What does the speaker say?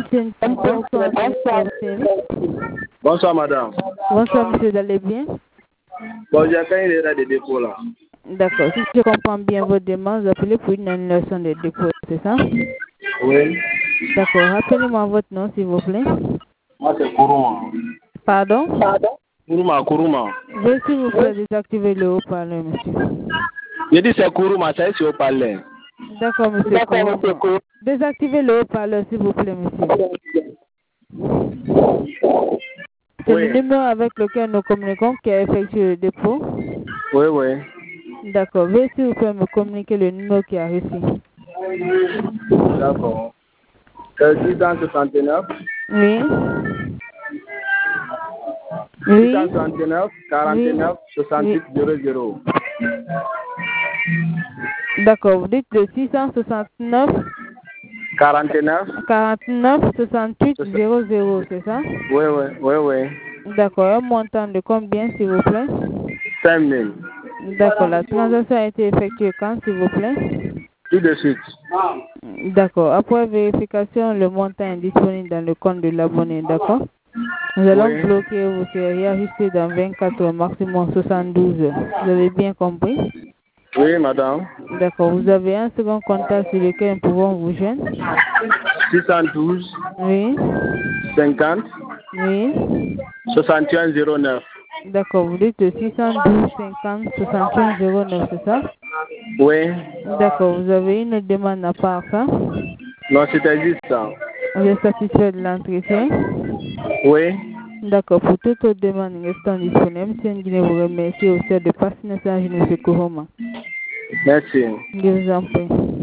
MTN, bonsoir, Bonsoir, madame. Bonsoir, monsieur, vous allez bien? Bon, j'ai quand il est des dépôts là. D'accord, si je comprends bien votre demande, vous appelez pour une annulation des dépôts, c'est ça? Oui. D'accord, rappelez-moi votre nom, s'il vous plaît. Moi, c'est Kourouma. Pardon? Kourouma. Veuillez, s'il vous plaît, désactiver le haut-parleur, monsieur. J'ai dit c'est Kourouma, ça c'est haut-parleur. D'accord, monsieur. Désactivez le haut-parleur, s'il vous plaît, monsieur. C'est le numéro avec lequel nous communiquons qui a effectué le dépôt. Oui. D'accord. Veuillez, s'il vous plaît, me communiquer le numéro qui a reçu. D'accord. C'est 669. Oui. 669 49 68 00. D'accord. Vous dites le 669 49 68 00, c'est ça? Oui. D'accord. Un montant de combien, s'il vous plaît? 5 000. D'accord. La transaction a été effectuée quand, s'il vous plaît? Tout de suite. D'accord. Après vérification, le montant est disponible dans le compte de l'abonné. D'accord? Nous allons bloquer vos séries ajustées dans 24 heures, maximum 72 heures. Vous avez bien compris? Oui, madame. D'accord. Vous avez un second contact sur lequel nous pouvons vous joindre? 612. Oui. 50. Oui. 61 09. D'accord. Vous dites 612 50 61 09, c'est ça? Oui. D'accord. Vous avez une demande à part ça? Non, c'était juste ça. Vous êtes satisfait de l'entretien? Oui. D'accord. Pour toute autre demande restant disponible, MTN Guinée vous remercie au sein de passer message de M. Kourouma. Merci. Je vous en prie.